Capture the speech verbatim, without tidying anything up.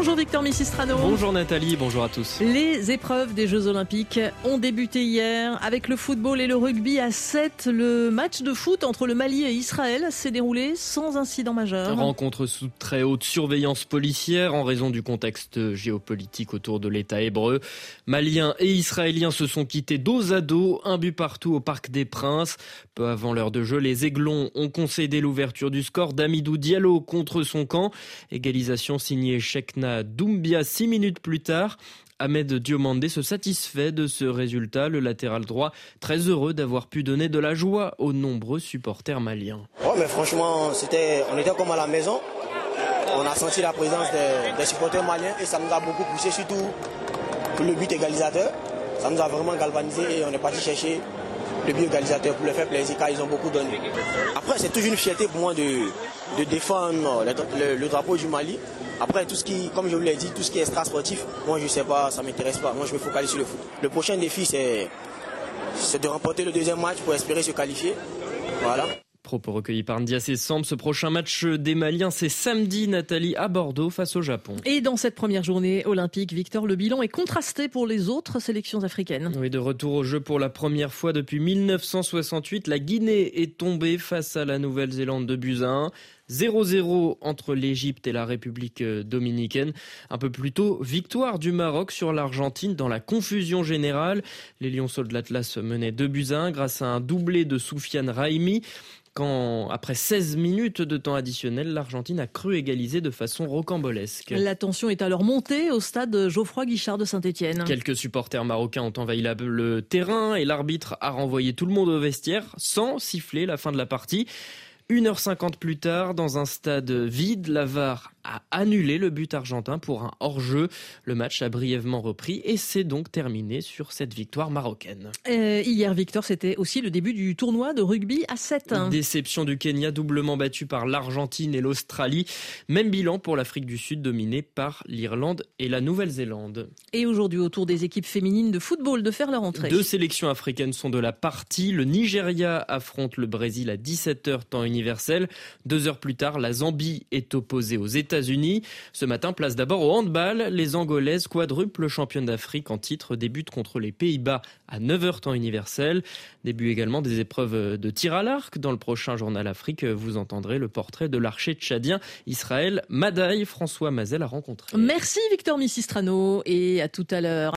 Bonjour Victor Missistrano. Bonjour Nathalie, bonjour à tous. Les épreuves des Jeux Olympiques ont débuté hier avec le football et le rugby à sept. Le match de foot entre le Mali et Israël s'est déroulé sans incident majeur. Rencontre sous très haute surveillance policière en raison du contexte géopolitique autour de l'État hébreu. Maliens et Israéliens se sont quittés dos à dos, un but partout au Parc des Princes. Peu avant l'heure de jeu, les Aiglons ont concédé l'ouverture du score d'Amidou Diallo contre son camp. Égalisation signée Cheikhna Doumbia six minutes plus tard. Ahmed Diomandé se satisfait de ce résultat. Le latéral droit, très heureux d'avoir pu donner de la joie aux nombreux supporters maliens. Oh, mais franchement, c'était, on était comme à la maison. On a senti la présence des, des supporters maliens et ça nous a beaucoup poussé, surtout pour le but égalisateur. Ça nous a vraiment galvanisé et on est parti chercher le but égalisateur pour le faire plaisir car ils ont beaucoup donné. Après, c'est toujours une fierté pour moi de, de défendre le, le, le drapeau du Mali. Après, tout ce qui, comme je vous l'ai dit, tout ce qui est extra sportif, moi je sais pas, ça m'intéresse pas. Moi je me focalise sur le foot. Le prochain défi, c'est, c'est de remporter le deuxième match pour espérer se qualifier. Voilà. Propos recueillis par Ndiassé Samb. Ce prochain match des Maliens, c'est samedi, Nathalie, à Bordeaux, face au Japon. Et dans cette première journée olympique, Victor, le bilan est contrasté pour les autres sélections africaines. Oui, de retour au jeu pour la première fois depuis mille neuf cent soixante-huit, la Guinée est tombée face à la Nouvelle-Zélande de buts à un. zéro zéro entre l'Égypte et la République dominicaine. Un peu plus tôt, victoire du Maroc sur l'Argentine dans la confusion générale. Les Lionceaux de l'Atlas menaient deux buts à un grâce à un doublé de Soufiane Raimi. Quand, après seize minutes de temps additionnel, l'Argentine a cru égaliser de façon rocambolesque. La tension est alors montée au stade Geoffroy Guichard de Saint-Étienne. Quelques supporters marocains ont envahi la, le terrain et l'arbitre a renvoyé tout le monde au vestiaire sans siffler la fin de la partie. Une heure cinquante plus tard, dans un stade vide, la V A R a annulé le but argentin pour un hors-jeu. Le match a brièvement repris et s'est donc terminé sur cette victoire marocaine. Euh, hier, Victor, c'était aussi le début du tournoi de rugby à sept. Déception du Kenya, doublement battu par l'Argentine et l'Australie. Même bilan pour l'Afrique du Sud, dominée par l'Irlande et la Nouvelle-Zélande. Et aujourd'hui, au tour des équipes féminines de football de faire leur entrée. Deux sélections africaines sont de la partie. Le Nigeria affronte le Brésil à dix-sept heures temps universel. Deux heures plus tard, la Zambie est opposée aux États-Unis. Ce matin, place d'abord au handball. Les Angolaises, quadruple championnes d'Afrique en titre, débutent contre les Pays-Bas à neuf heures temps universel. Début également des épreuves de tir à l'arc. Dans le prochain journal Afrique, vous entendrez le portrait de l'archer tchadien Israël Madaï. François Mazel a rencontré. Merci Victor Missistrano et à tout à l'heure.